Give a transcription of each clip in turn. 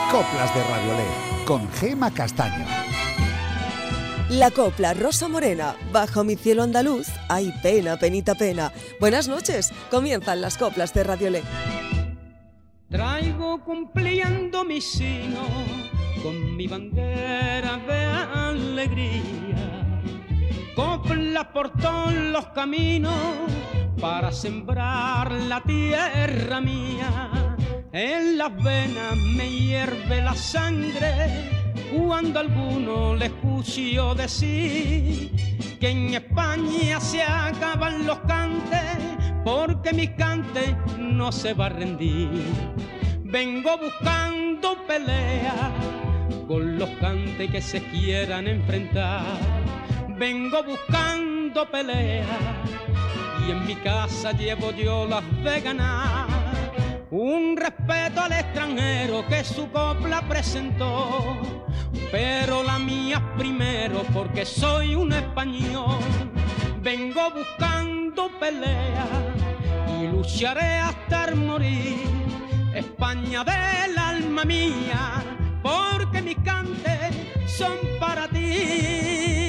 Coplas de Radiolé, con Gema Castaño. La copla Rosa Morena, bajo mi cielo andaluz, ay pena, penita, pena. Buenas noches, comienzan las coplas de Radiolé. Traigo cumpliendo mi sino con mi bandera de alegría, coplas por todos los caminos para sembrar la tierra mía. En las venas me hierve la sangre cuando alguno le escucho decir que en España se acaban los cantes, porque mi cante no se va a rendir. Vengo buscando pelea con los cantes que se quieran enfrentar. Vengo buscando pelea y en mi casa llevo yo las de ganar. Un respeto al extranjero que su copla presentó, pero la mía primero porque soy un español. Vengo buscando pelea y lucharé hasta el morir. España del alma mía, porque mis cantes son para ti.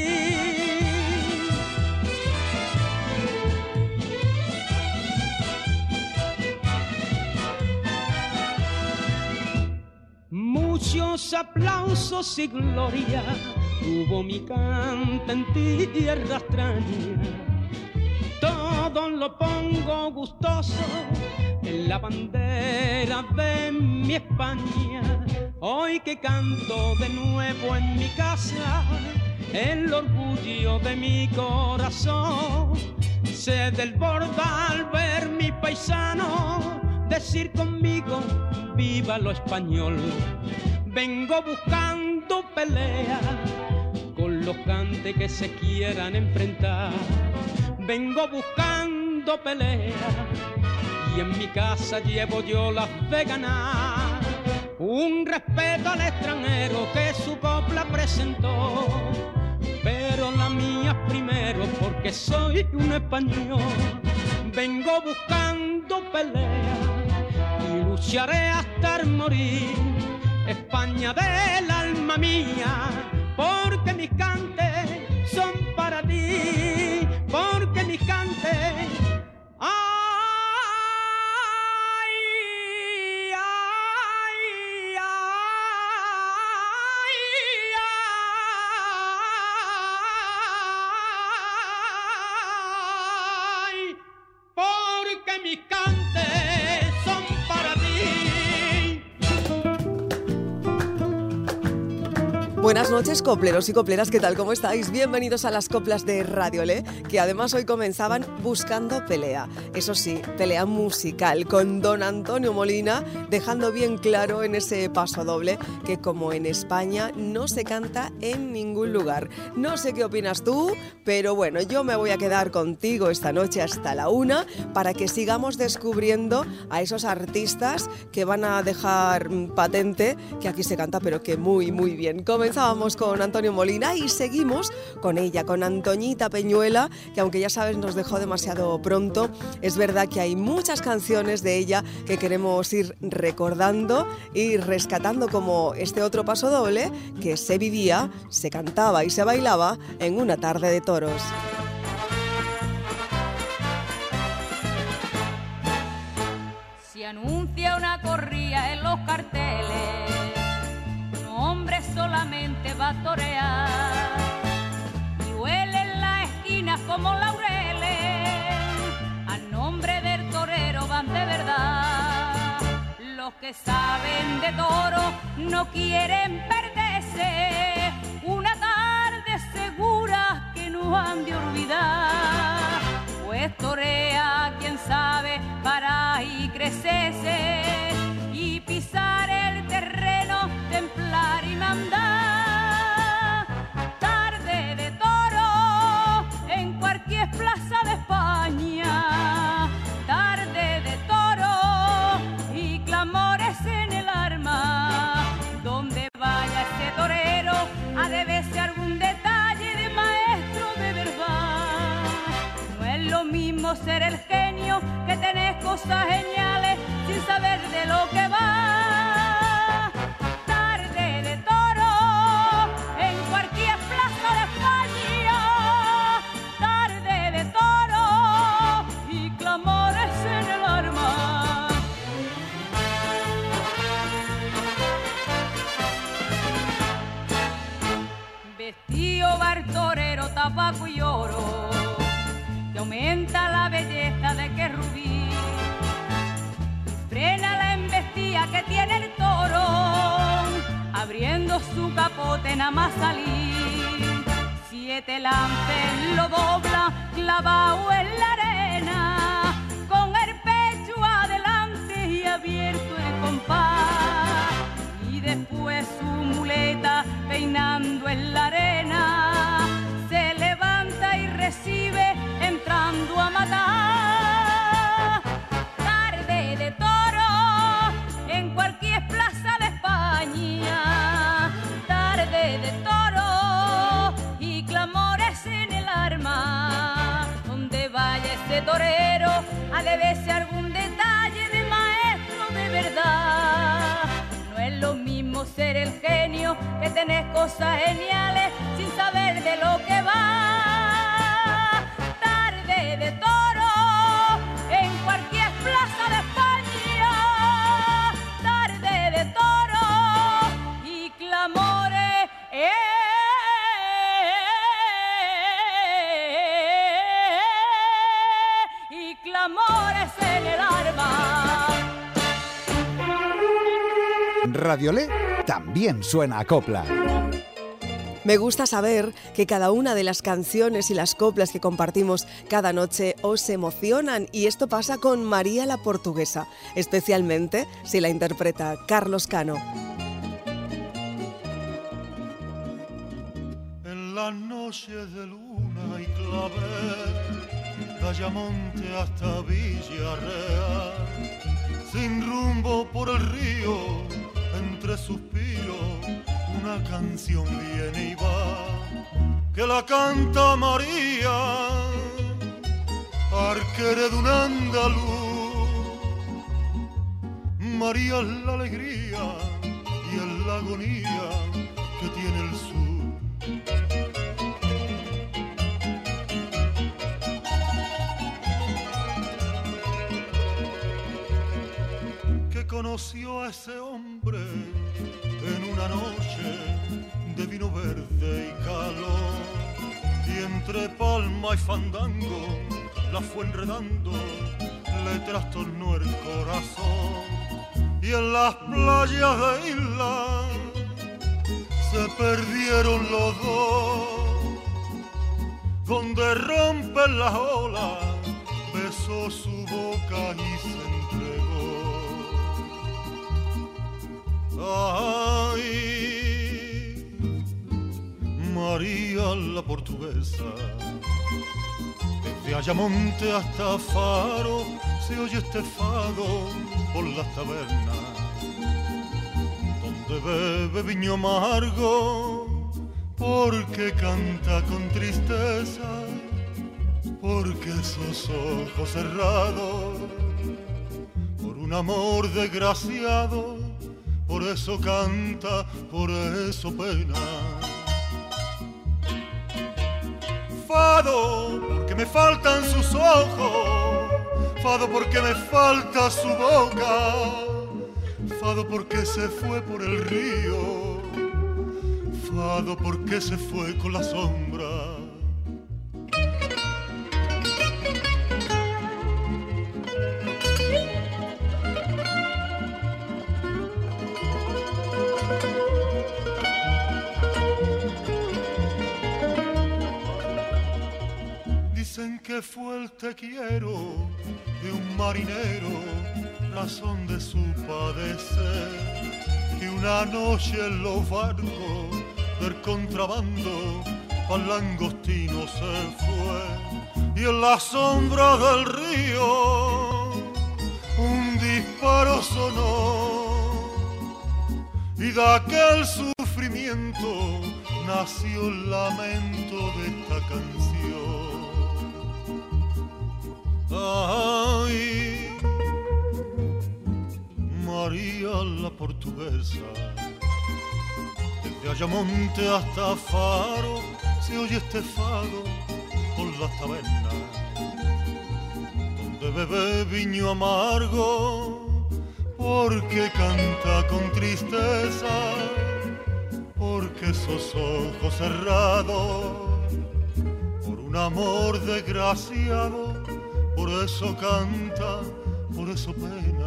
Muchos aplausos y gloria tuvo mi cante en tierra extraña. Todo lo pongo gustoso en la bandera de mi España. Hoy que canto de nuevo en mi casa, el orgullo de mi corazón se desborda al ver mi paisano decir conmigo viva lo español. Vengo buscando pelea con los cantes que se quieran enfrentar. Vengo buscando pelea y en mi casa llevo yo las de ganar. Un respeto al extranjero que su copla presentó, pero la mía primero porque soy un español. Vengo buscando pelea y lucharé hasta el morir. España del alma mía, porque mis cantes son para ti, porque mis cantes, ay, ay, ay, ay, porque mis cantes son para ti. Buenas noches, copleros y copleras, ¿qué tal? ¿Cómo estáis? Bienvenidos a las coplas de Radiolé, que además hoy comenzaban buscando pelea. Eso sí, pelea musical, con don Antonio Molina, dejando bien claro en ese paso doble que como en España no se canta en ningún lugar. No sé qué opinas tú, pero bueno, yo me voy a quedar contigo esta noche hasta la 1 para que sigamos descubriendo a esos artistas que van a dejar patente que aquí se canta, pero que muy, muy bien. Comenzábamos con Antonio Molina y seguimos con ella, con Antoñita Peñuela, que aunque ya sabes nos dejó demasiado pronto, es verdad que hay muchas canciones de ella que queremos ir recordando y rescatando, como este otro paso doble que se vivía, se cantaba y se bailaba en una tarde de toros. Se anuncia una corrida en los carteles, hombre solamente va a torear y huele en la esquina como laureles. A nombre del torero van de verdad. Los que saben de toro no quieren perderse una tarde segura que no han de olvidar. Pues torea quien sabe para y crecerse y pisar el terreno, templar y mandar. Tarde de toro en cualquier plaza de España, tarde de toro y clamores en el arma. Donde vaya ese torero ha de verse algún detalle de maestro de verdad. No es lo mismo ser el genio que tener cosas geniales sin saber de lo que va. tabaco y oro, que aumenta la belleza de que rubí, frena la embestida que tiene el toro, abriendo su capote nada más salir. 7 lances lo dobla clavado en la arena, con el pecho adelante y abierto el compás, y después su muleta peinando en la arena se levanta y recibe entrando a matar. Tarde de toro en cualquier plaza de España, tarde de toro y clamores en el arma. Donde vaya ese torero ha de verse algún detalle de maestro de verdad. No es lo mismo ser el genio que tener cosas geniales sin saber de lo que va. Tarde de toro en cualquier plaza de España, tarde de toro y clamores y clamores en el arma. Radiolé también suena a copla. Me gusta saber que cada una de las canciones y las coplas que compartimos cada noche os emocionan, y esto pasa con María la Portuguesa, especialmente si la interpreta Carlos Cano. En las noches de luna y clavel, de Ayamonte hasta Villarreal, sin rumbo por el río, entre suspiros, una canción viene y va, que la canta María, arquera de un andaluz. María es la alegría y es la agonía que tiene el sur. Que conoció a ese hombre en una noche de vino verde y calor, y entre palma y fandango la fue enredando, le trastornó el corazón, y en las playas de isla se perdieron los dos, donde rompen las olas besó su boca y se entregó. Ay, María la Portuguesa, desde Ayamonte hasta Faro se oye este fado por las tabernas, donde bebe viño amargo, porque canta con tristeza, porque esos ojos cerrados, por un amor desgraciado, por eso canta, por eso pena. Fado, porque me faltan sus ojos, fado porque me falta su boca, fado porque se fue por el río, fado porque se fue con la sombra. Dicen que fue el te quiero de un marinero, razón de su padecer, que una noche en los barcos del contrabando pa'l langostino se fue, y en la sombra del río un disparo sonó, y de aquel sufrimiento nació el lamento de esta canción. Ay, María la Portuguesa, desde Ayamonte hasta Faro se oye este fado por las tabernas, donde bebe viño amargo, porque canta con tristeza, porque esos ojos cerrados, amor desgraciado, por eso canta, por eso pena.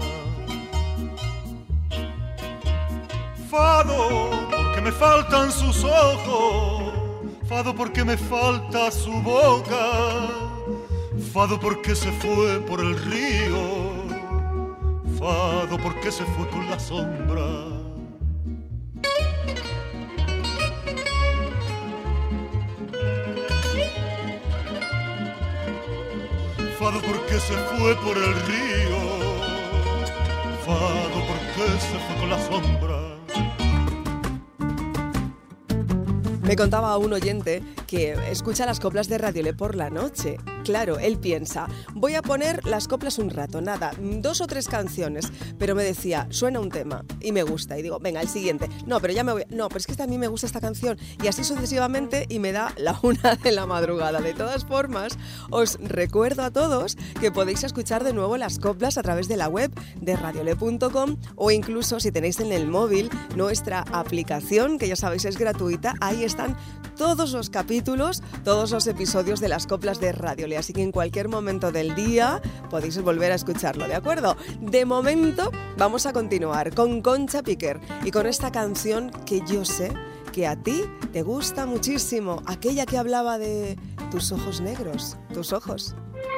Fado porque me faltan sus ojos, fado porque me falta su boca, fado porque se fue por el río, fado porque se fue con la sombra. Fado porque se fue por el río, fado porque se fue con la sombra. Me contaba un oyente que escucha las coplas de Radiolé por la noche. Claro, él piensa, voy a poner las coplas un rato, nada, 2 o 3 canciones, pero me decía, suena un tema y me gusta, y digo, venga, el siguiente, no, pero ya me voy, no, pero es que también me gusta esta canción, y así sucesivamente, y me da la 1 de la madrugada. De todas formas, os recuerdo a todos que podéis escuchar de nuevo las coplas a través de la web de radiolé.com, o incluso si tenéis en el móvil nuestra aplicación, que ya sabéis es gratuita, ahí están todos los capítulos, todos los episodios de las coplas de Radiolé, así que en cualquier momento del día podéis volver a escucharlo, ¿de acuerdo? De momento vamos a continuar con Concha Piquer y con esta canción que yo sé que a ti te gusta muchísimo, aquella que hablaba de tus ojos negros, tus ojos.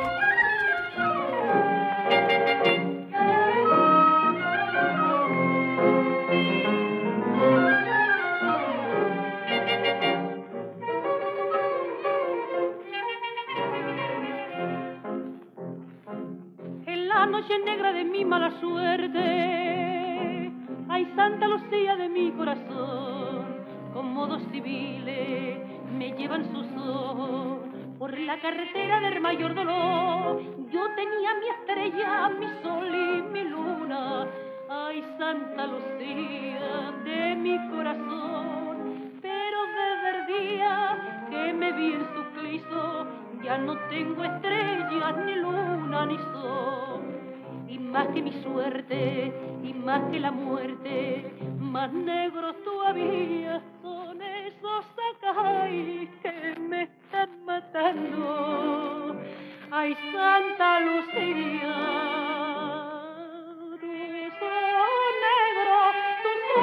Noche negra de mi mala suerte, ay Santa Lucía de mi corazón, como 2 civiles me llevan sus ojos por la carretera del mayor dolor. Yo tenía mi estrella, mi sol y mi luna, ay Santa Lucía de mi corazón, pero desde el día que me vi en su Cristo ya no tengo estrellas, ni luna, ni sol. Y más que mi suerte, y más que la muerte, más negros todavía son esos acay que me están matando. Ay, Santa Lucía, tus ojos negros, tus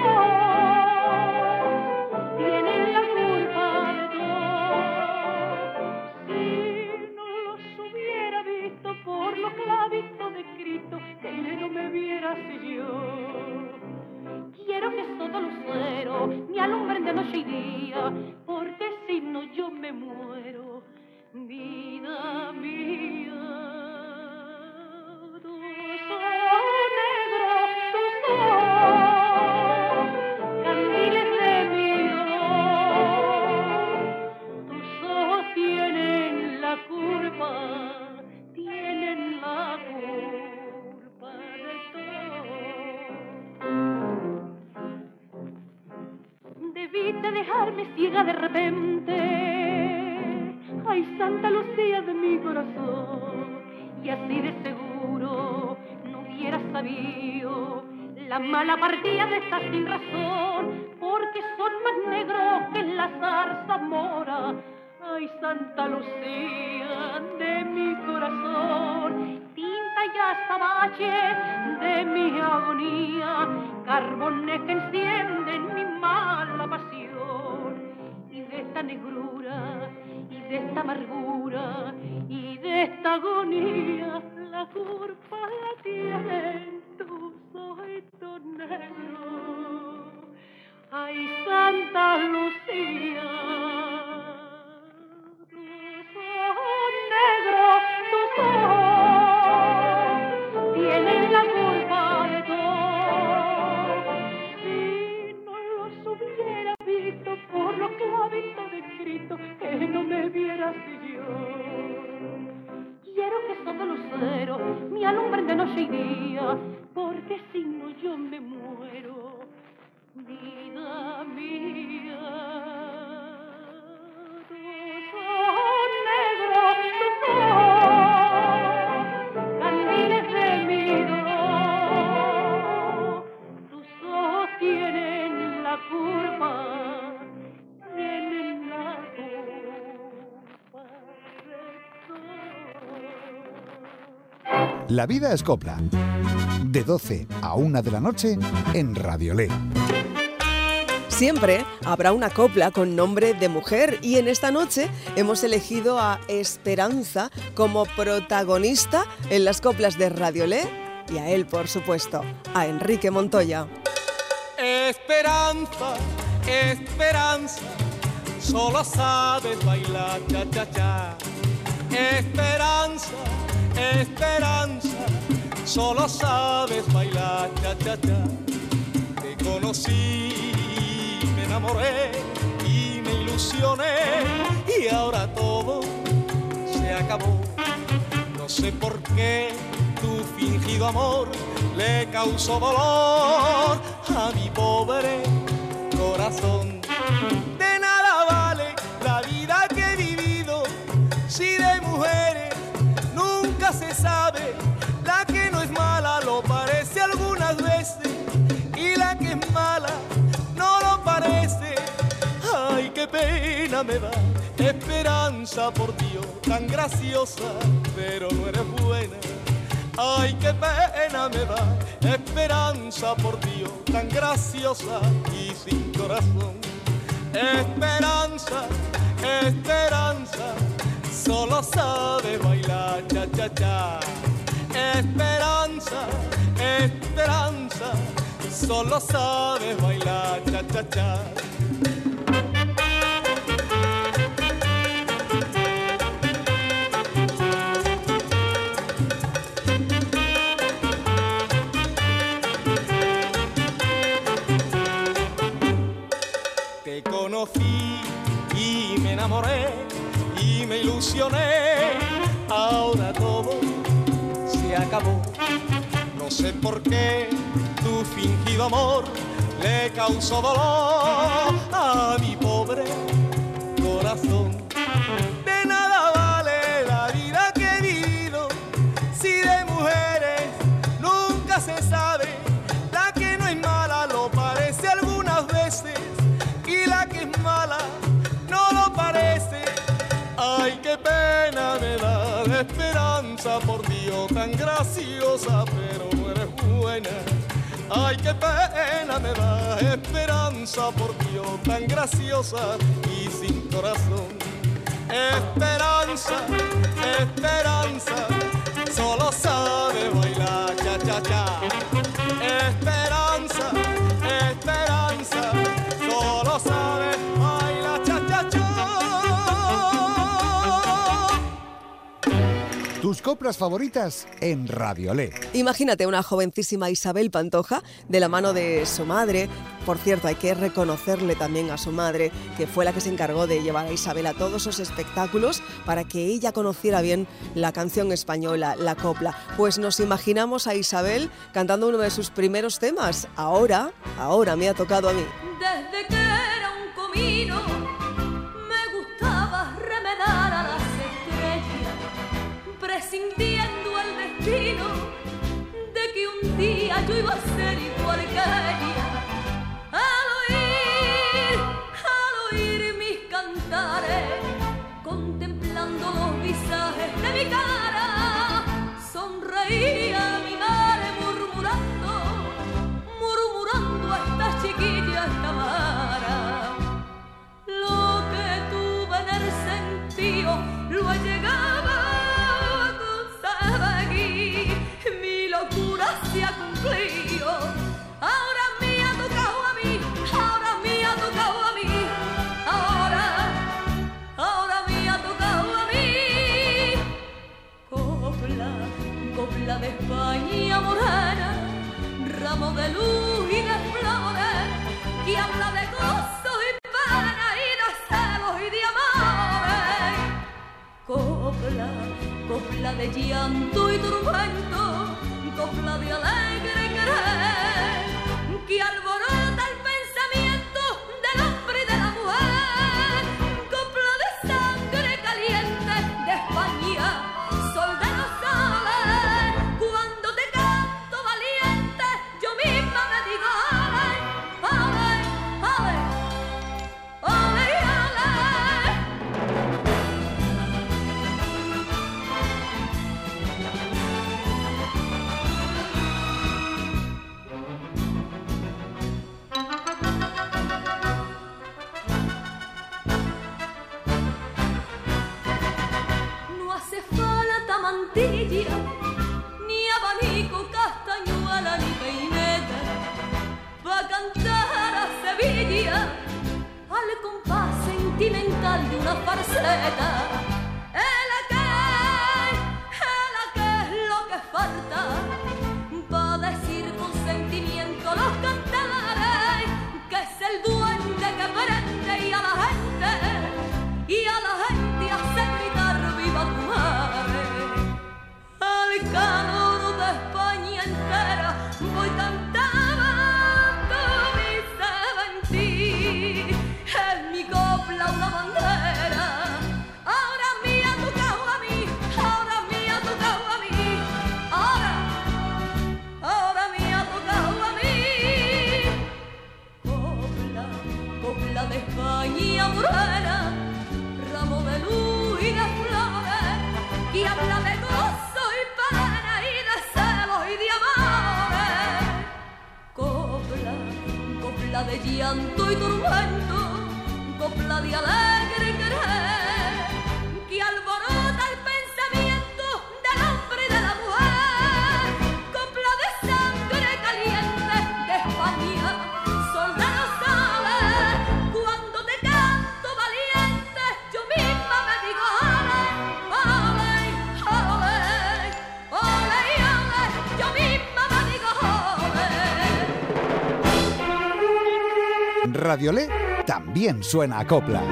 ojos tienen la culpa de todo. Si no los hubiera visto por los clavitos de Cristo, que no me viera si yo. Quiero que todos los luceros me alumbren de noche y día, porque si no yo me muero, vida mía. Tus ojos negros, tus ojos, candiles de mi dolor, tus ojos tienen la culpa, tienen la culpa de todo. Debiste dejarme ciega de repente, ay Santa Lucía de mi corazón, y así de seguro no hubiera sabido la mala partida de esta sin razón, porque son más negros que la zarzamora. Ay, Santa Lucía de mi corazón, tinta y azabache de mi agonía, carbones que encienden mi mala pasión. Y de esta negrura, y de esta amargura, y de esta agonía, la culpa la tienen tus ojitos negros. Ay, Santa Lucía, negro, tus ojos tienen la culpa de todo. Si no los hubiera visto por los clavitos de Cristo, que no me viera si yo. Quiero que todos los luceros me alumbren de noche y día, porque si no yo me muero, vida mía. Candiles de mi dolor, tus ojos tienen la culpa, tienen la culpa La vida es copla. De 12 a 1 de la noche en Radiolé. Siempre habrá una copla con nombre de mujer y en esta noche hemos elegido a Esperanza como protagonista en las coplas de Radiolé y a él, por supuesto, a Enrique Montoya. Esperanza, esperanza, solo sabes bailar cha-cha-cha. Esperanza, esperanza, solo sabes bailar cha-cha-cha. Te conocí, me enamoré y me ilusioné y ahora todo se acabó. No sé por qué tu fingido amor le causó dolor a mi pobre corazón. De nada vale la vida que he vivido si de mujeres nunca se sabe. La que no es mala lo parece algunas veces y la que es mala no lo parece. Ay, qué pena me da, Esperanza, por Dios, tan graciosa, pero no eres buena. Ay, qué pena me da, Esperanza, por Dios, tan graciosa y sin corazón. Esperanza, esperanza, solo sabe bailar cha-cha-cha. Esperanza, esperanza, solo sabe bailar cha-cha-cha. Te conocí y me enamoré y me ilusioné, ahora todo se acabó. No sé por qué tu fingido amor le causó dolor a mi pobre corazón. De nada vale la vida que he vivido si de mujeres nunca se sabe. La que no es mala lo parece algunas veces y la que es mala no lo parece. Ay, qué pena me da, Esperanza, por Dios, tan graciosa, pero no eres buena. Ay, qué pena me da, Esperanza, por Dios, tan graciosa y sin corazón. Esperanza, esperanza, solo sabe bailar cha-cha-cha. Esperanza, esperanza, solo sabe bailar cha-cha-cha. Tus coplas favoritas en Radiolé. Imagínate una jovencísima Isabel Pantoja de la mano de su madre. Por cierto, hay que reconocerle también a su madre, que fue la que se encargó de llevar a Isabel a todos esos espectáculos para que ella conociera bien la canción española, la copla. Pues nos imaginamos a Isabel cantando uno de sus primeros temas. Ahora me ha tocado a mí. Desde que era un comino me gustaba remedar a las estrellas, presintiendo el destino de que un día yo iba a ser igual que ella. Al oír mis cantares, contemplando los visajes de mi cara, sonreía mi madre murmurando a esta chiquilla Tamara. Lo que tuve en el sentido lo he llegado a conseguir, mi locura se ha cumplido. Ahora me ha tocado a mí, ahora me ha tocado a mí, ahora me ha tocado a mí. Copla de España morena, ramo de luz y de flores, que habla de gozo y pena y de celos y de amores. Copla de llanto y tormento, copla de alegre querer, que alborota el pensamiento del hombre y de la mujer. Copla de sangre caliente de España, sol de los soles. Cuando te canto valiente, yo misma me digo ole, ole, ole, ole, ole. receta. El que es lo que falta, va a decir con sentimiento los cantares, que es el duende que prende y a la gente hace gritar viva tu madre. Al calor de España entera voy cantando mi sentir, en mi copla una bandera. Ahora me ha tocado a mí, ahora me ha tocado a mí, ahora me ha tocado a mí. Copla de España morena, ramo de luz y de flores, que habla de gozo y pena y de celos y de amores. Copla de llanto y tormento, copla de alegre querer, que alborota el pensamiento del hombre y de la mujer. Copla de sangre caliente de España, soldado sale, cuando te canto valiente, yo misma me digo ole, ole, ole, ole, ole, yo misma me digo ole. Radiolé también suena a copla.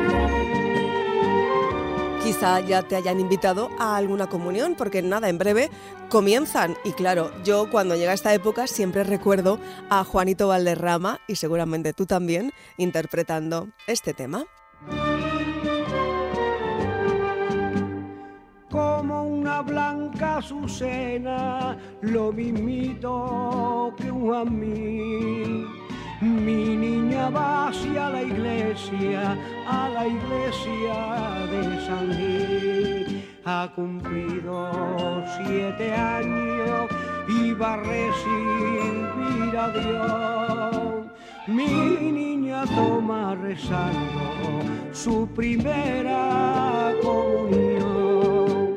Quizá ya te hayan invitado a alguna comunión, porque nada, en breve comienzan. Y claro, yo cuando llega esta época siempre recuerdo a Juanito Valderrama, y seguramente tú también, interpretando este tema. Como una blanca azucena, lo mismito que un jazmín. Mi niña va hacia la iglesia de San Gil. Ha cumplido 7 años y va a recibir a Dios. Mi niña toma rezando su primera comunión.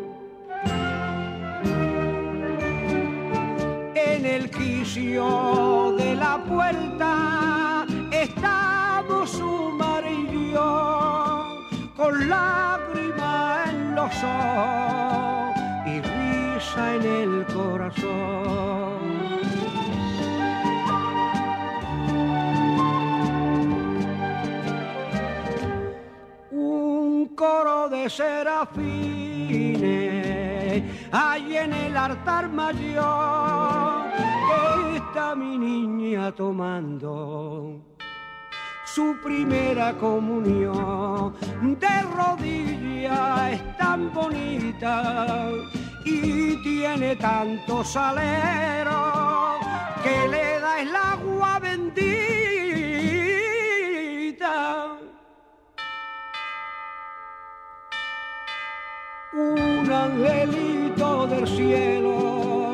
En el quicio de la puerta estamos su madre y yo, con lágrimas en los ojos y risa en el corazón. Un coro de serafines hay en el altar mayor, que está mi niña tomando su primera comunión. De rodillas es tan bonita y tiene tanto salero, que le da el agua bendita. Un angelito del cielo,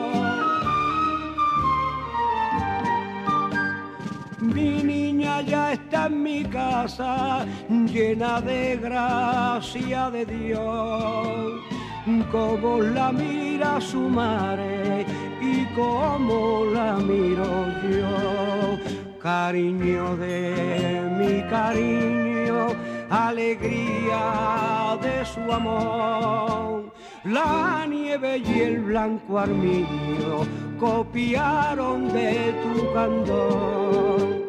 mi niña ya está en mi casa, llena de gracia de Dios. Como la mira su madre y como la miro yo. Cariño de mi cariño, alegría de su amor. La nieve y el blanco armiño copiaron de tu candor.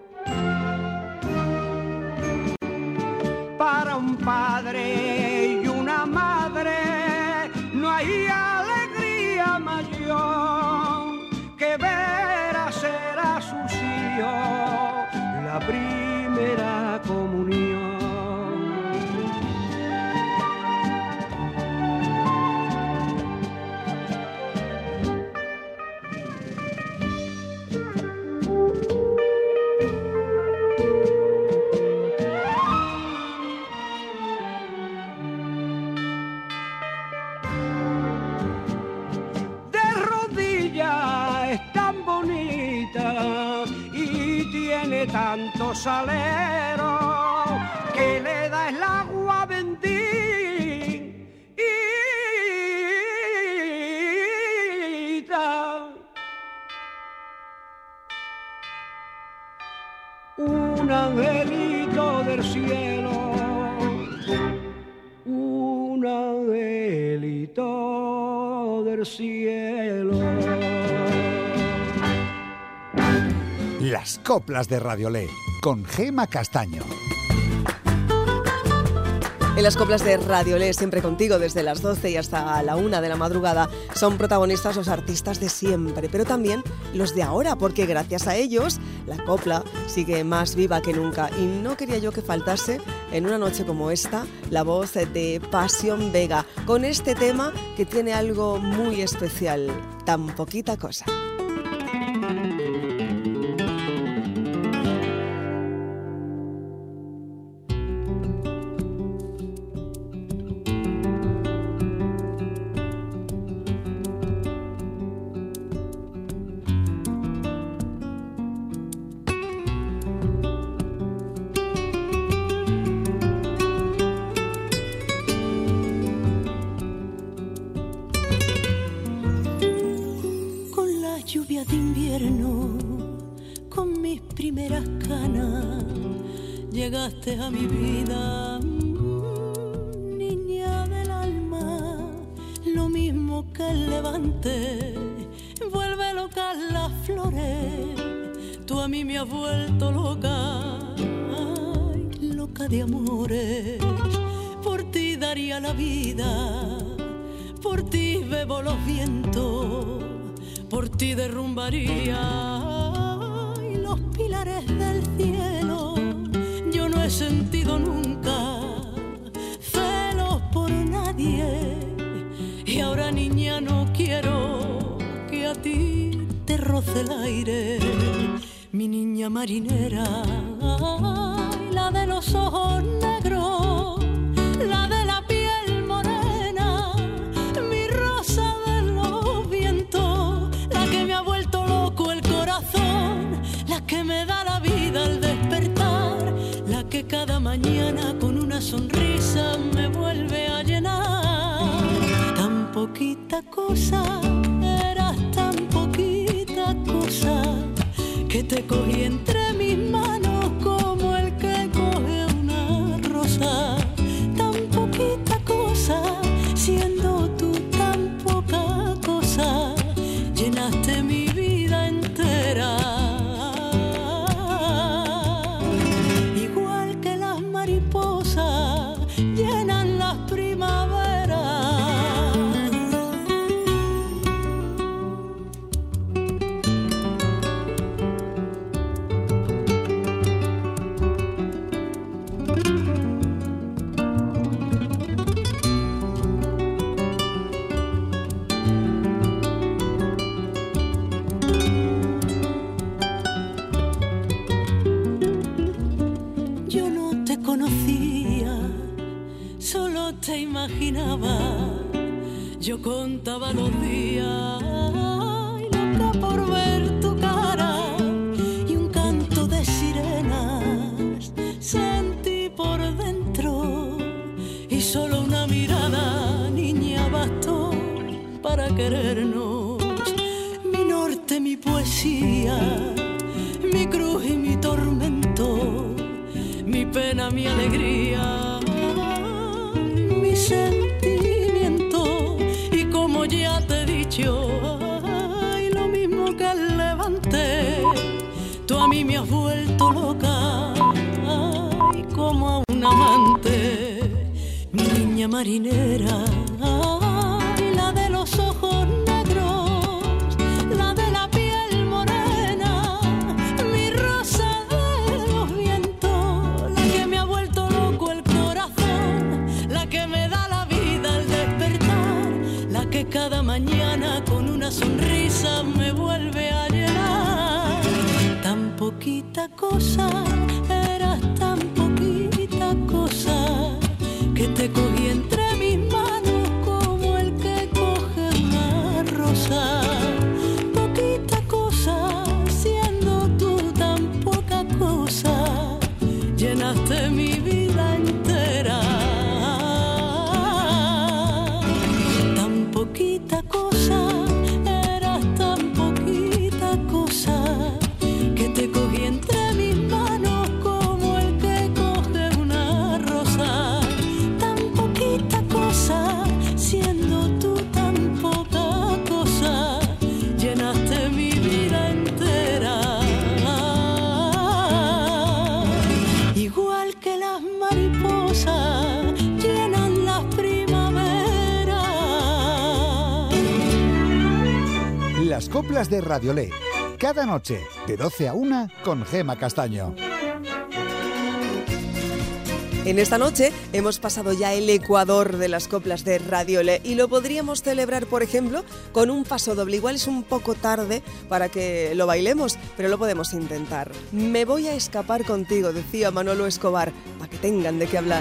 Para un padre y una madre no hay alegría mayor que ver hacer a sus hijos la primera comunión. Tanto salero que le da el agua bendita. Un angelito del cielo, del cielo. Las coplas de Radiolé, con Gema Castaño. En las coplas de Radiolé, siempre contigo desde las 12 y hasta la 1 de la madrugada, son protagonistas los artistas de siempre, pero también los de ahora, porque gracias a ellos la copla sigue más viva que nunca. Y no quería yo que faltase en una noche como esta la voz de Pasión Vega, con este tema que tiene algo muy especial, Tan poquita cosa. Llegaste a mi vida, niña del alma, lo mismo que el levante, vuelve locas las flores, tú a mí me has vuelto loca, ay, loca de amores, por ti daría la vida, por ti bebo los vientos, por ti derrumbaría ay, los pilares del cielo. No he sentido nunca celos por nadie y ahora niña no quiero que a ti te roce el aire, mi niña marinera, ay, la de los ojos negros, la de la piel morena, mi rosa de los vientos, la que me ha vuelto loco el corazón, la que me da la vida al despertar, que cada mañana con una sonrisa me vuelve a llenar. Tan poquita cosa, eras tan poquita cosa, que te cogí entre mis manos como el que coge una rosa. Tan poquita cosa, siendo tú tan poca cosa, llenaste mi vida entera. Llenan las primaveras. Yo no te conocía, solo te imaginaba, yo contaba los días, ay, loca por ver tu cara, y un canto de sirenas sentí por dentro, y solo una mirada, niña, bastó para querernos. Mi norte, mi poesía, mi cruz y mi tormento, mi pena, mi alegría, mi sentimiento, y como ya te he dicho, ay, lo mismo que el levante, tú a mí me has vuelto loca, ay, como a un amante, mi niña marinera, ay, la de los ojos negros, la de la piel morena, mi rosa de los vientos, la que me ha vuelto loco el corazón, la que me da la vida al despertar, la que cada mañana con una sonrisa me vuelve a llenar. Tan poquita cosa, eras tan poquita cosa, que te cogí entre mis manos como el que coge una rosa. Poquita cosa, siendo tú tan poca cosa, llenaste mi vida entera. Tan poquita cosa, eras tan poquita cosa, que te cogí entre mis manos como el que coge una rosa. Tan poquita cosa, siendo tú tan poca rosas llenan las primaveras. Las coplas de Radiolé, cada noche de 12 a 1 con Gema Castaño. En esta noche hemos pasado ya el ecuador de las coplas de Radiolé y lo podríamos celebrar, por ejemplo, con un paso doble. Igual es un poco tarde para que lo bailemos, pero lo podemos intentar. Me voy a escapar contigo, decía Manolo Escobar, para que tengan de qué hablar.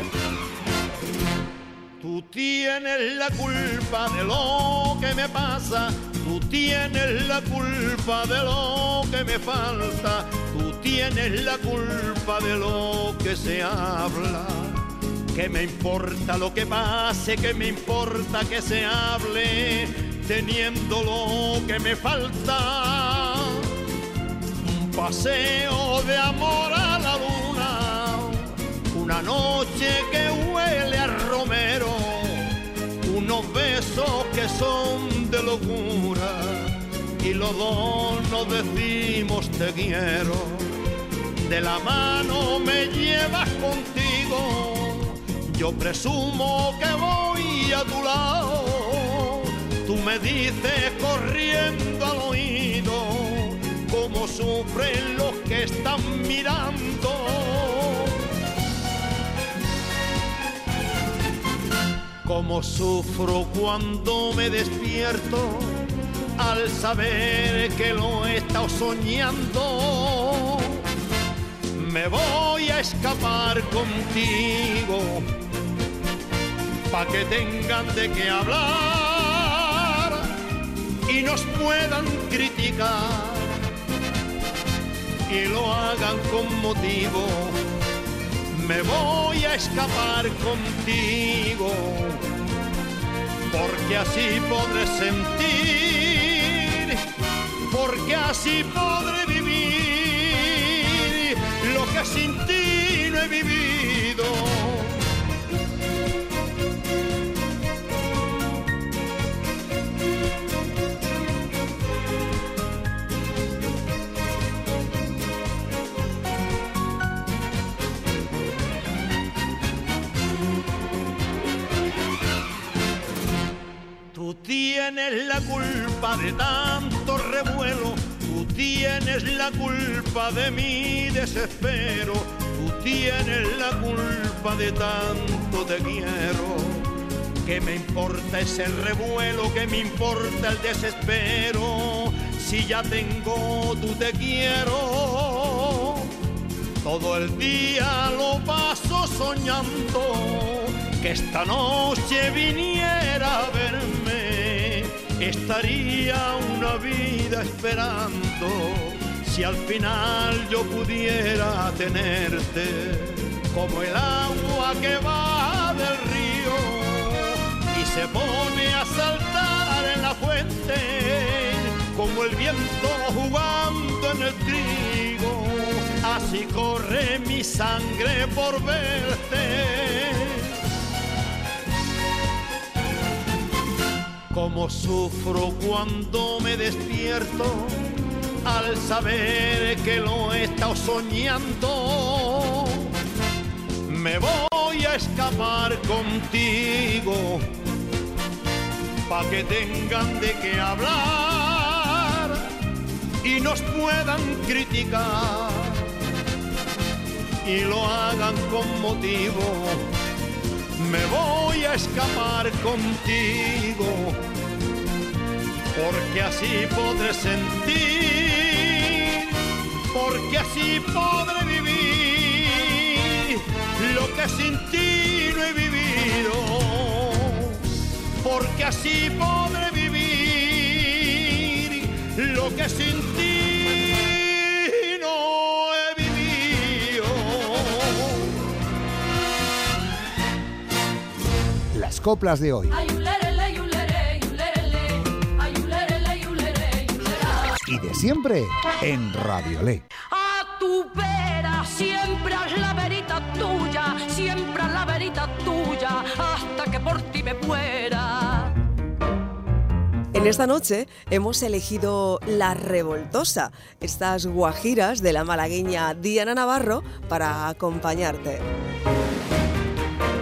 Tú tienes la culpa de lo que me pasa, tú tienes la culpa de lo que me falta, tú tienes la culpa de lo que se habla. ¿Qué me importa lo que pase? ¿Qué me importa que se hable? Teniendo lo que me falta. Un paseo de amor a la luna, una noche que huele a romero, unos besos que son de locura y los dos nos decimos te quiero. De la mano me llevas contigo, yo presumo que voy a tu lado. Tú me dices corriendo al oído cómo sufren los que están mirando. Cómo sufro cuando me despierto al saber que lo he estado soñando. Me voy a escapar contigo pa' que tengan de qué hablar y nos puedan criticar y lo hagan con motivo. Me voy a escapar contigo, porque así podré sentir, porque así podré vivir lo que sin ti no he vivido. Tú tienes la culpa de tanto revuelo, tú tienes la culpa de mi desespero, tú tienes la culpa de tanto te quiero. ¿Qué me importa ese revuelo? ¿Qué me importa el desespero? Si ya tengo tu te quiero. Todo el día lo paso soñando que esta noche viniera a verme, estaría una vida esperando, si al final yo pudiera tenerte, como el agua que va del río y se pone a saltar en la fuente, como el viento jugando en el trigo, así corre mi sangre por verte. Cómo sufro cuando me despierto al saber que lo he estado soñando. Me voy a escapar contigo pa' que tengan de qué hablar y nos puedan criticar y lo hagan con motivo. Me voy a escapar contigo, porque así podré sentir, porque así podré vivir lo que sin ti no he vivido, porque así podré vivir lo que sin ti no he vivido. Las coplas de hoy. Y de siempre en Radiolé. A tu vera, siempre haz la verita tuya, siempre haz la verita tuya, hasta que por ti me muera. En esta noche hemos elegido La Revoltosa, estas guajiras de la malagueña Diana Navarro, para acompañarte.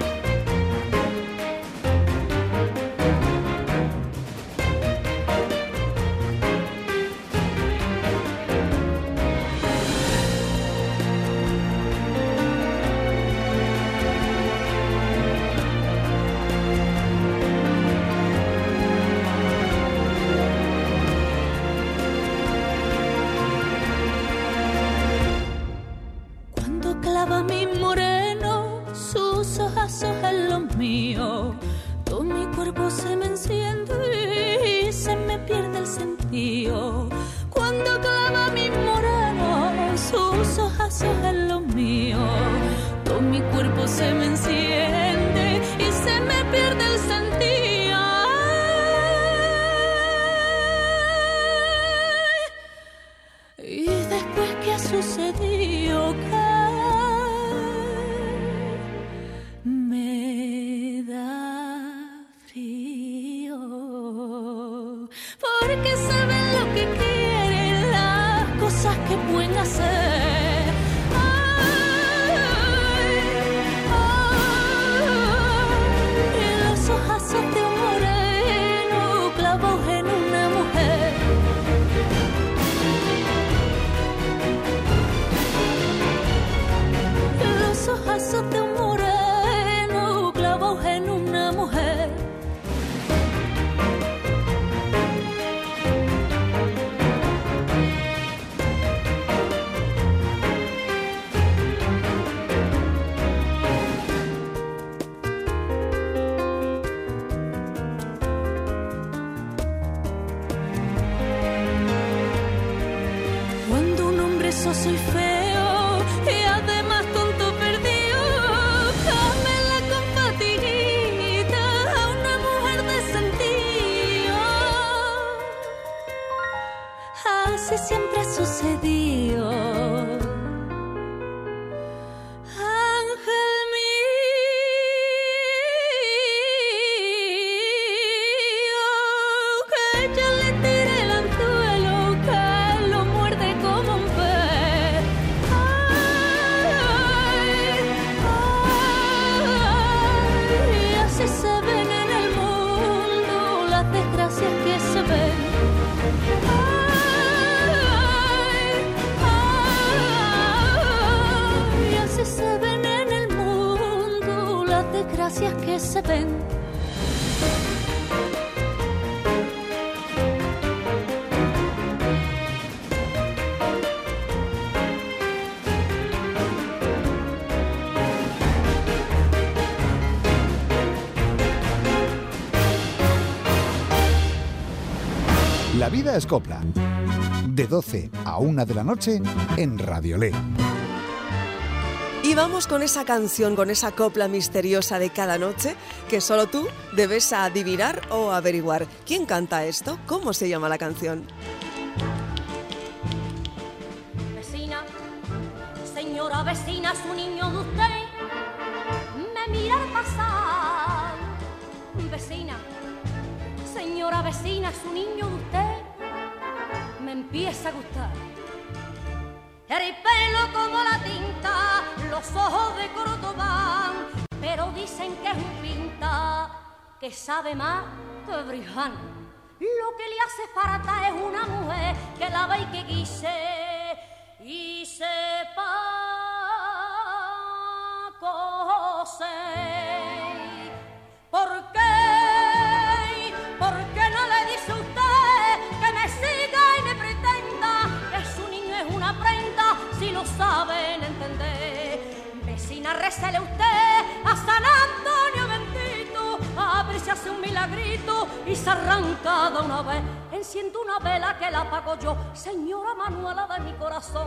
mío. Todo mi cuerpo se me enciende y se me pierde el sentido. Cuando clava mi moreno sus ojazos en los míos. Todo mi cuerpo se me enciende y se me pierde el sentido. Y después que ha sucedido que me da frío, porque saben lo que quieren, las cosas que pueden hacer. Los ojazos de un moreno clavos en una mujer. Los ojazos de un moreno clavos en una mujer. Cuando un hombre soso y feo y además tonto perdido camela con patinita a una mujer de sentido. Así siempre ha sucedido. Ángel mío, que yo le tire el anzuelo, que lo muerde como un pez. Y así se ven en el mundo las desgracias que se ven. Y así se ven en el mundo las desgracias que se ven. La vida es copla. De 12 a 1 de la noche en Radiolé. Y vamos con esa canción, con esa copla misteriosa de cada noche que solo tú debes adivinar o averiguar. ¿Quién canta esto? ¿Cómo se llama la canción? Vecina, señora vecina, su niño de usted me mira al pasar. Vecina, señora vecina, su niño de usted me empieza a gustar. El pelo como la tinta, los ojos de Córdoba, pero dicen que es un pinta que sabe más que Briján. Lo que le hace falta es una mujer que la ve y que guise y sepa coser. ¿Por qué? ¿Por qué no le dice usted que me siga y me pretenda que su niño es una prenda si lo saben entender? Vecina, récele usted a San Antonio bendito, a ver si hace un milagrito y se arranca de una vez. Enciendo una vela que la apago yo, señora Manuela de mi corazón.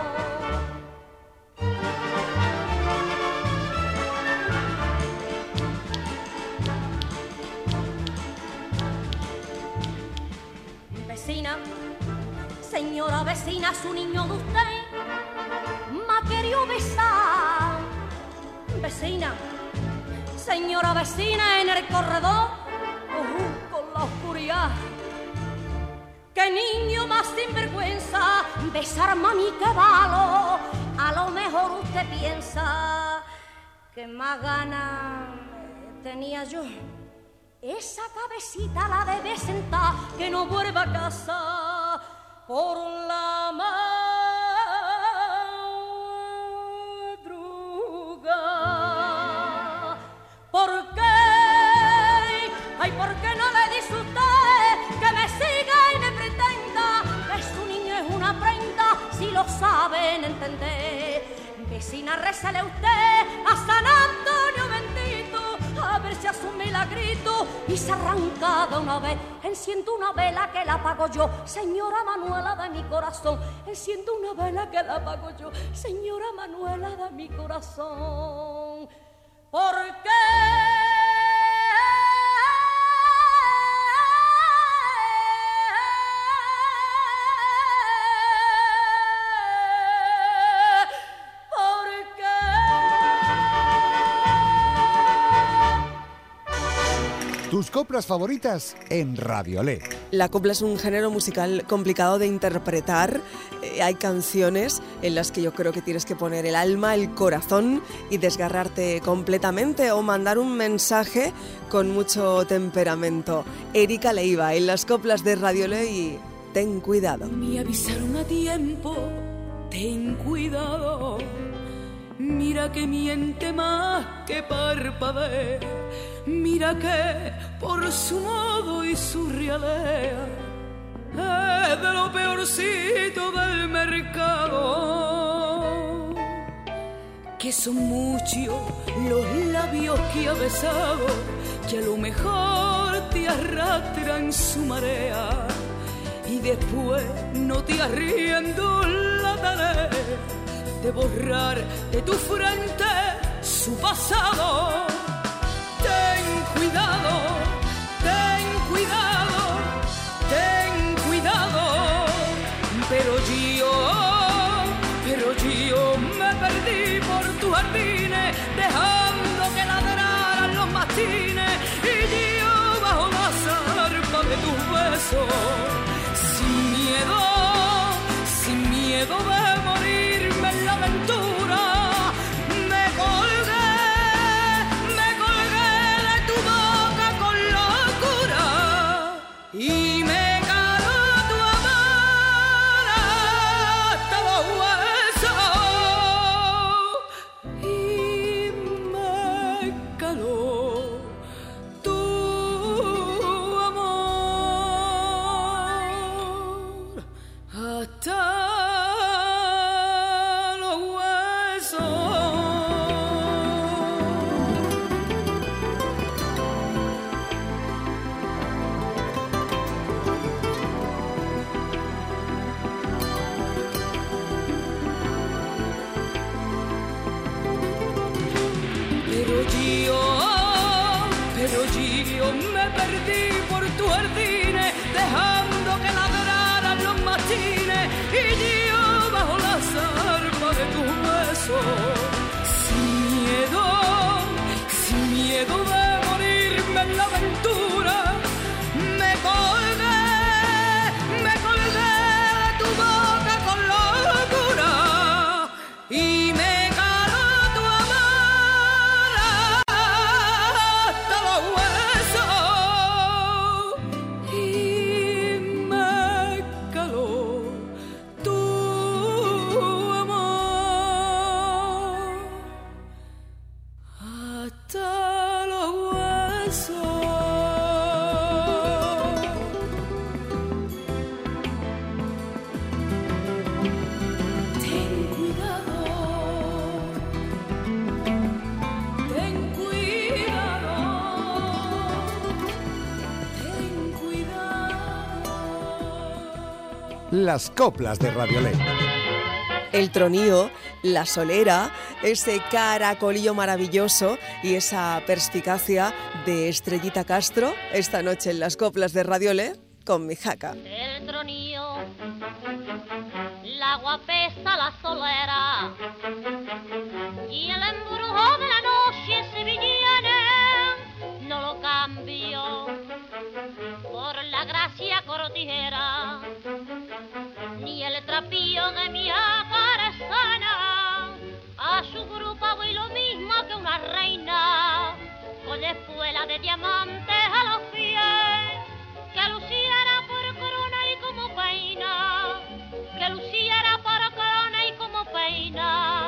Vecina, señora vecina, su niño de usted me ha querido besar. Vecina, señora vecina, en el corredor, con la oscuridad. ¡Qué niño más sinvergüenza! Besarme a mí que valo. A lo mejor usted piensa que más ganas tenía yo. Esa cabecita la debe sentar, que no vuelva a casa por la madrugada. ¿Por qué? Ay, ¿por qué no le dice usted que me siga y me pretenda que su niño es una prenda si lo saben entender? Vecina, récele usted a San Antonio bendito, a ver y se arranca de una vez. Enciendo una vela que la apago yo, señora Manuela de mi corazón. Enciendo una vela que la apago yo, señora Manuela de mi corazón. ¿Por qué? Tus coplas favoritas en Radiolé. La copla es un género musical complicado de interpretar. Hay canciones en las que yo creo que tienes que poner el alma, el corazón y desgarrarte completamente o mandar un mensaje con mucho temperamento. Erika Leiva en las coplas de Radiolé y Ten cuidado. Me avisaron a tiempo, ten cuidado. Mira que miente más que parpadea. Mira que por su modo y su realea es de lo peorcito del mercado. Que son muchos los labios que ha besado, que a lo mejor te arrastran su marea y después no te arriendo la tarea de borrar de tu frente su pasado. Ten cuidado, ten cuidado, ten cuidado. Pero yo me perdí por tus jardines, dejando que ladraran los mastines, y yo bajo la zarpa de tus besos, sin miedo de morirme en la aventura, me colgué de tu boca con locura y me caló tu amor hasta los huesos, y me caló tu amor hasta Pero yo me perdí por tus jardines, dejando que ladraran los mastines, y yo bajo la zarpa de tus besos, sin miedo de morirme en la aventura, me colgué de tu boca con locura y me caló tu amor hasta los huesos, y me caló tu amor hasta los huesos. Ten cuidado, ten cuidado, ten cuidado. Las coplas de Radiolé. El tronío, la solera, ese caracolillo maravilloso y esa perspicacia de Estrellita Castro esta noche en las coplas de Radiolé con mi jaca. El tronío, la guapesa, la solera y el embrujo de la noche sevillana no lo cambio por la gracia cortijera ni el trapío de mi acaresana. A su grupo voy lo mismo que una reina, con espuela de diamantes a los pies, que luciera por corona y como peina, que luciera por corona y como peina.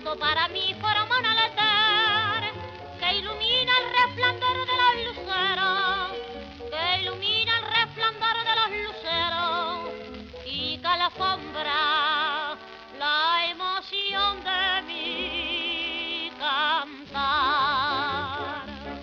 todo para mí forma un altar que ilumina el resplandor de los luceros, que ilumina el resplandor de los luceros y que alfombra la emoción de mi cantar.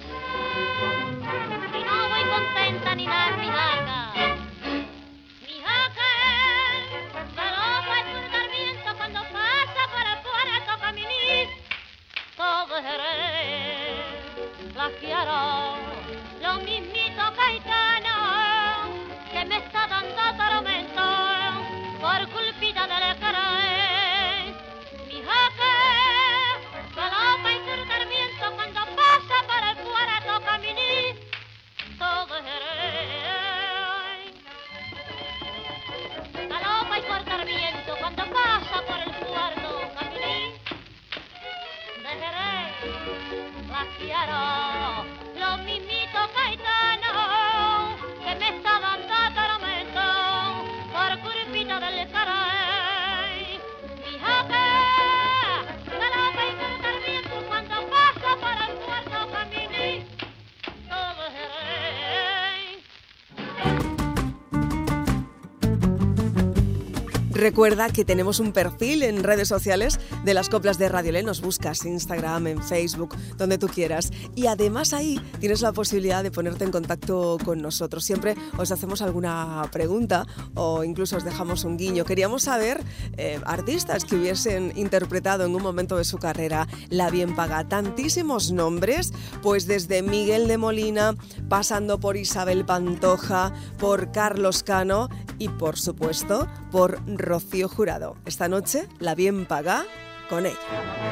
Y no voy contenta ni dar mi larga, mi jaque, que loco es surcar viento cuando pasa por el puerto caminí. Todo Jerez, la quiero, lo mismito Caetano, que me está dando tormento por culpita del querer. Mi jaque, que loco es surcar viento cuando pasa por el puerto caminí. Todo Jerez, galopa y cortar viento cuando pasa por el puerto caminí. De Jerez, la quiero, lo mismito Caetano, que me está dando tormento por culpita del caray. Mi jaque, galopa y cortar viento cuando pasa por el puerto caminí. Todo Jerez. Recuerda que tenemos un perfil en redes sociales de las coplas de Radio Le. Nos buscas en Instagram, en Facebook, donde tú quieras. Y además ahí tienes la posibilidad de ponerte en contacto con nosotros. Siempre os hacemos alguna pregunta o incluso os dejamos un guiño. Queríamos saber artistas que hubiesen interpretado en un momento de su carrera la bien paga. Tantísimos nombres, pues desde Miguel de Molina, pasando por Isabel Pantoja, por Carlos Cano y por supuesto por Rocío Jurado. Esta noche, la bien paga con ella.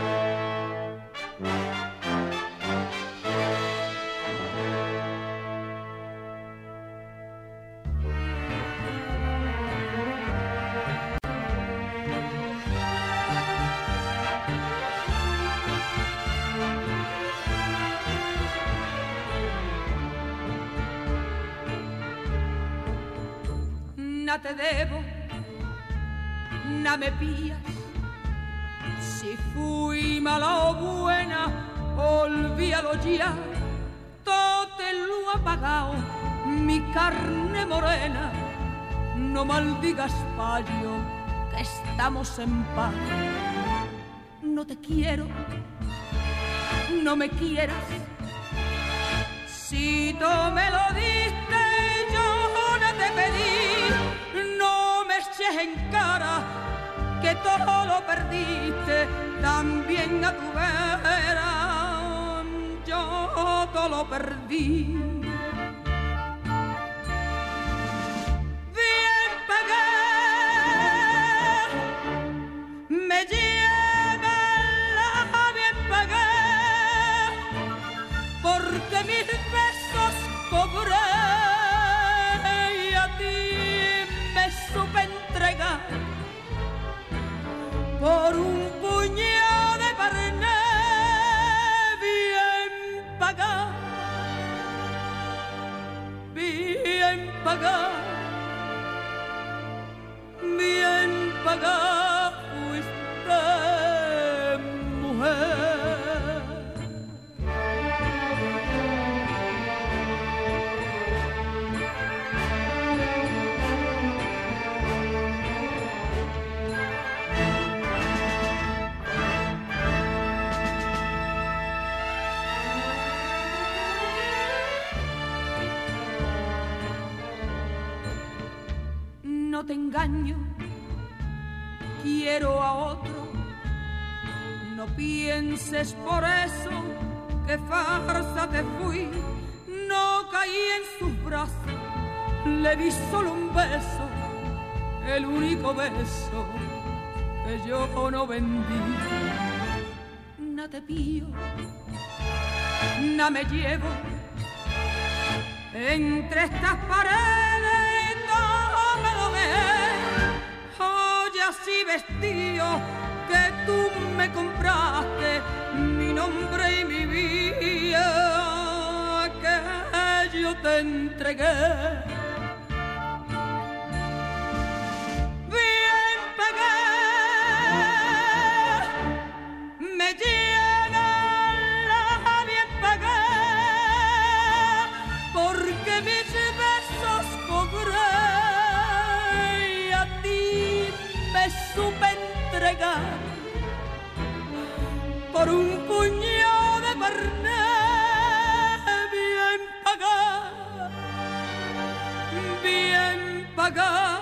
No te debo, no me pillas. Si fui mala o buena, olvídalo ya. Todo te lo ha pagado mi carne morena. No maldigas, payo, que estamos en paz. No te quiero, no me quieras. Si tú me lo diste, yo no te pedí. No me eches en cara que todo lo perdiste, también a tu vera yo todo lo perdí. Bien pagué, me lleva la bien pagué, porque 1000 pesos cobré y a ti me supe entregar por un puñado de carne bien pagado, bien pagado, bien pagado fuiste, mujer. No te engaño, quiero a otro. No pienses por eso que farsa te fui. No caí en sus brazos, le di solo un beso, el único beso que yo no vendí. No te pillo, no me llevo entre estas paredes. Hoy así vestido que tú me compraste mi nombre y mi vida que yo te entregué. Bien pagué, entregar por un puñado de carne bien pagada, bien pagada,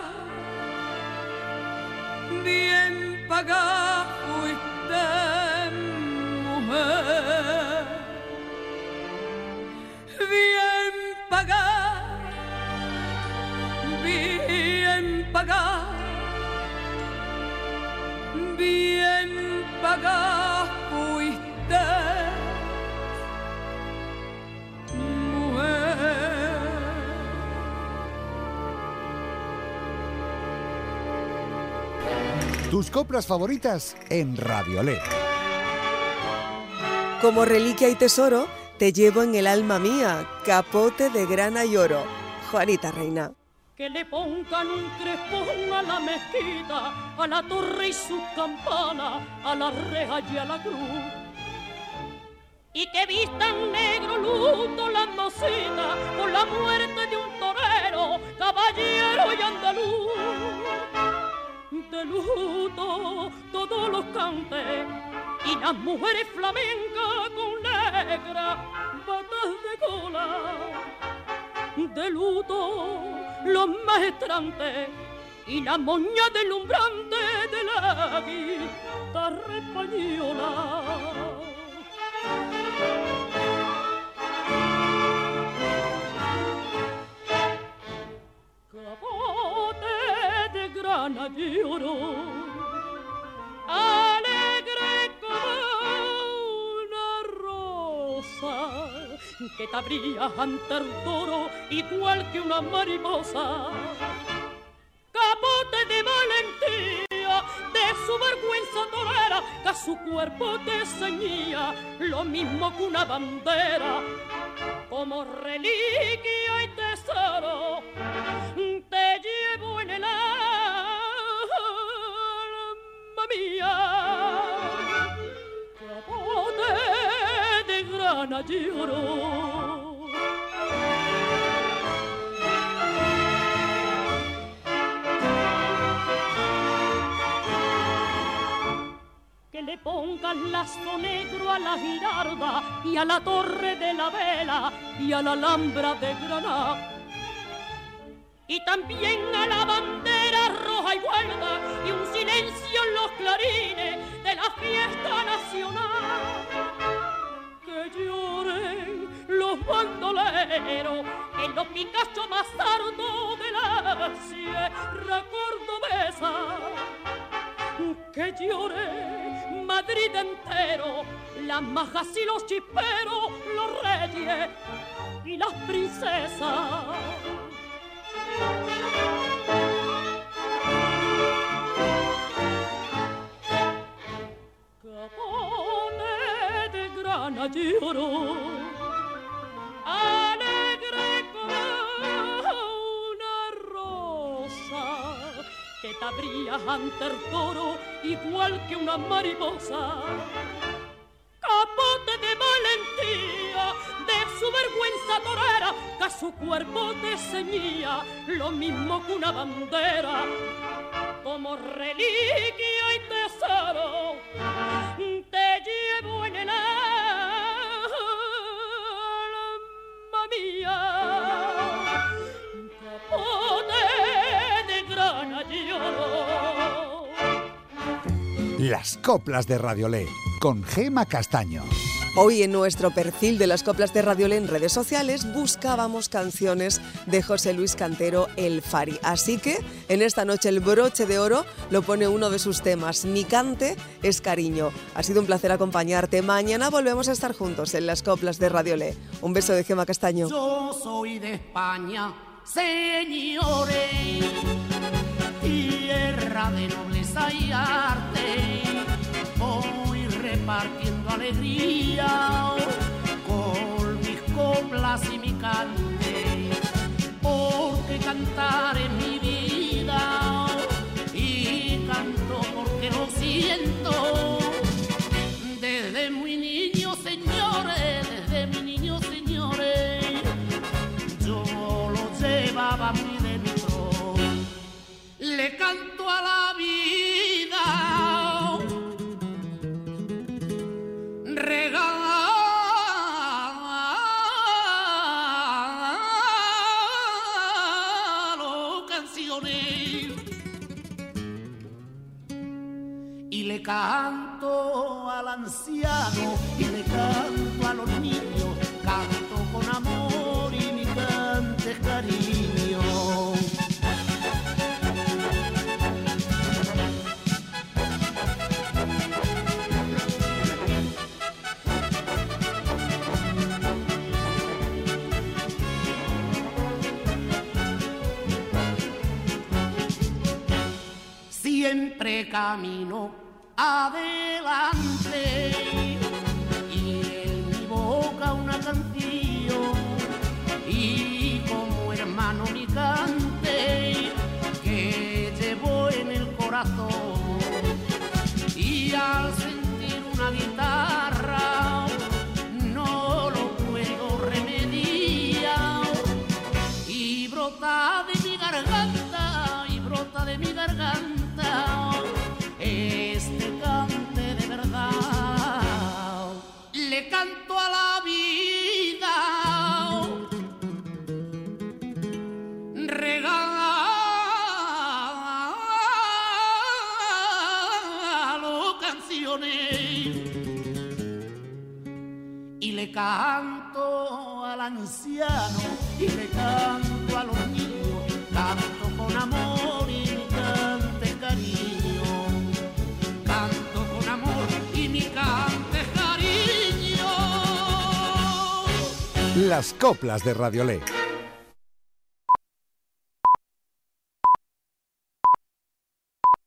bien pagada fuiste, mujer, bien pagada, bien pagada, bien pagada fuiste, mujer. Tus coplas favoritas en Radiolé. Como reliquia y tesoro, te llevo en el alma mía, capote de grana y oro. Juanita Reina. Que le pongan un crespón a la mezquita, a la torre y sus campanas, a la reja y a la cruz. Y que vistan negro luto las mocitas por la muerte de un torero, caballero y andaluz. De luto todos los cantes y las mujeres flamencas con negra batas de cola. De luto los maestrantes y la moña deslumbrante de la guitarra española. Capote de grana y oro, alegre como una rosa, que te abrías ante el toro igual que una mariposa. Capote de valentía, de su vergüenza torera, que a su cuerpo te ceñía lo mismo que una bandera. Como reliquia y tesoro te llevo en el alma mía, capote de grana y oro. Que le pongan lazo negro a la girarda y a la torre de la vela y a la alhambra de Granada. Y también a la bandera roja y guarda y un silencio en los clarines de la fiesta nacional. Que lloren los bandoleros en los picachos más hartos de la sierra cordobesa. Que llore Madrid entero, las majas y los chisperos, los reyes y las princesas. Capote de grana y oro, alegre como una rosa, que te abrías ante el toro igual que una mariposa. Capote de valentía, de su vergüenza torera, que a su cuerpo te ceñía lo mismo que una bandera. Como reliquia y tesoro te llevo en el alma mía, capote de grana y oro. Las coplas de Radiolé, con Gema Castaño. Hoy en nuestro perfil de las coplas de Radiolé en redes sociales buscábamos canciones de José Luis Cantero, El Fari. Así que en esta noche el broche de oro lo pone uno de sus temas, Mi cante es cariño. Ha sido un placer acompañarte. Mañana volvemos a estar juntos en las coplas de Radiolé. Un beso de Gema Castaño. Yo soy de España, señores, tierra de nobleza y arte. Voy repartiendo alegría con mis coplas y mi cante, porque cantar es mi vida y canto porque lo siento. Desde muy niño, señores, desde mi niño, señores, yo lo llevaba muy dentro. Le canto a la vida le canto al anciano y le canto a los niños, canto con amor y mi cante es cariño. Siempre camino adelante y en mi boca una canción y como hermano mi cante que llevo en el corazón y al sentir una guitarra no lo puedo remediar y brota de mi garganta y brota de mi garganta este cante de verdad. Le canto a la vida, regalo canciones y le canto al anciano y le canto a los niños, canto con amor y mi cante cariño, canto con amor y mi cante cariño. Las coplas de Radiolé.